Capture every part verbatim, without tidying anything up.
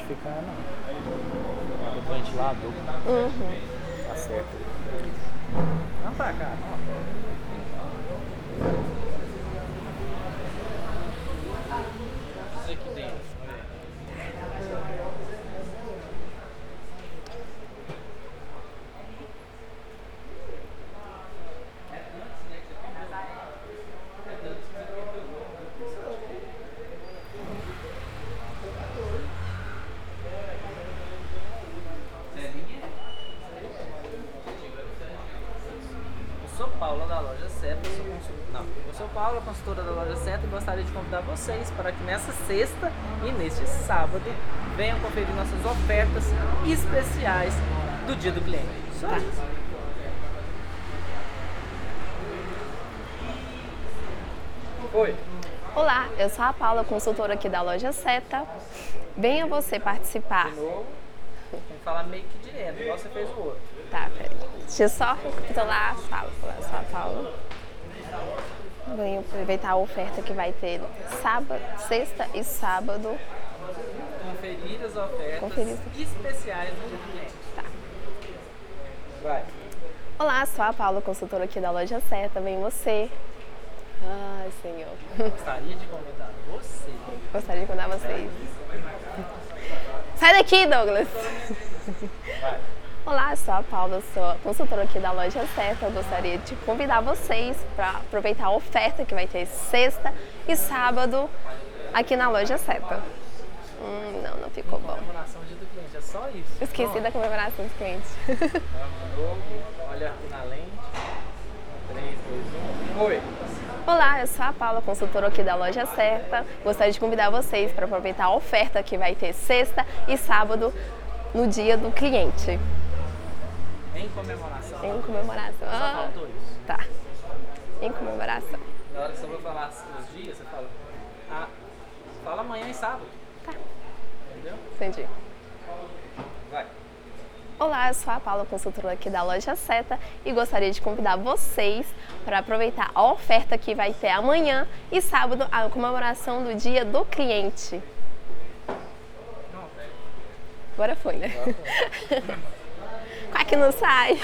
ficar, não. O ventilador. Uhum. Tá certo. Vamos pra cá, ó. Isso aqui dentro. Eu sou Paula da Loja Seta, sou consultora. Não, eu sou Paula, consultora da Loja Seta e gostaria de convidar vocês para que nessa sexta e neste sábado venham conferir nossas ofertas especiais do Dia do Cliente. Só Tá. isso. Oi. Olá, eu sou a Paula, consultora aqui da Loja Seta. Venha você participar. De novo, tem que falar meio que direto, igual você fez o outro. Tá, peraí. Deixa eu só recapitular as falas. Eu sou a Paula. Venha aproveitar a oferta que vai ter sábado, sexta e sábado. Conferir as ofertas Conferir. especiais do Dia do Cliente. Tá. Vai. Olá, sou a Paula, consultora aqui da Loja Seta. Vem você. Ai, Senhor. Gostaria de convidar você. Gostaria de contar vocês. Sai daqui, Douglas! Vai. Olá, sou a Paula, sou a consultora aqui da Loja Seta. Eu gostaria de convidar vocês para aproveitar a oferta que vai ter sexta e sábado aqui na Loja Seta. Hum, não, não ficou bom. Comemoração do Dia do Cliente, é só isso. Esqueci Pronto. da comemoração dos clientes. Vamos de novo, olha aqui na lente. três, dois, um. Oi. Olá, eu sou a Paula, consultora aqui da Loja Seta. Gostaria de convidar vocês para aproveitar a oferta que vai ter sexta e sábado no Dia do Cliente. Em comemoração. Em comemoração. Só Ah, faltou isso. tá. Em comemoração. Na hora que você for falar os dias, você fala. Ah, fala amanhã e sábado. Tá. Entendeu? Entendi. Vai. Olá, eu sou a Paula, consultora aqui da Loja Seta e gostaria de convidar vocês para aproveitar a oferta que vai ter amanhã e sábado, a comemoração do Dia do Cliente. Agora foi, né? Qual é que não sai?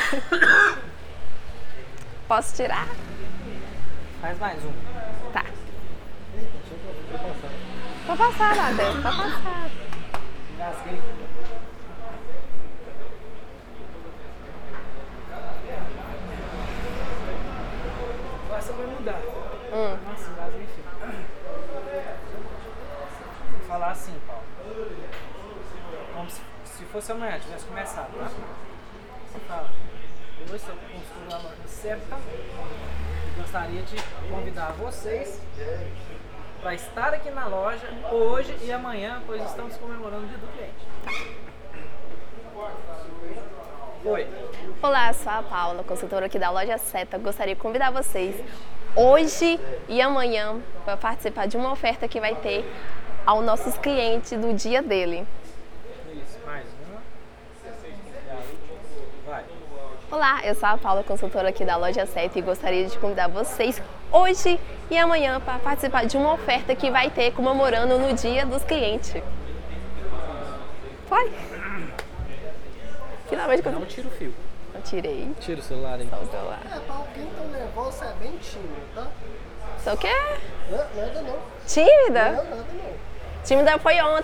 Posso tirar? Faz mais um. Tá. Pode passar, Matheus, pode passar. Engasguei. Agora você vai mudar. Hum. Nossa, engasguei feio. Vou falar assim, Paulo. Como se, se fosse amanhã, tivesse começado, tá? Você fala. Hoje sou consultor da Loja Seta e gostaria de convidar vocês para estar aqui na loja hoje e amanhã, pois estamos comemorando o Dia do Cliente. Oi. Olá, eu sou a Paula, consultora aqui da Loja Seta. Gostaria de convidar vocês hoje e amanhã para participar de uma oferta que vai ter aos nossos clientes do dia dele. Isso, mais uma. Vai. Olá, eu sou a Paula, consultora aqui da Loja Seta e gostaria de convidar vocês hoje e amanhã para participar de uma oferta que vai ter comemorando no Dia dos Clientes. Vai! Finalmente Não consegui. tira o fio. Eu tirei. Tira o celular aí. Só o celular. É, pra alguém tão nervoso, você é bem tímido, tá? Só o quê? Não, nada não. Tímida? Não, nada não. Tímida foi ontem.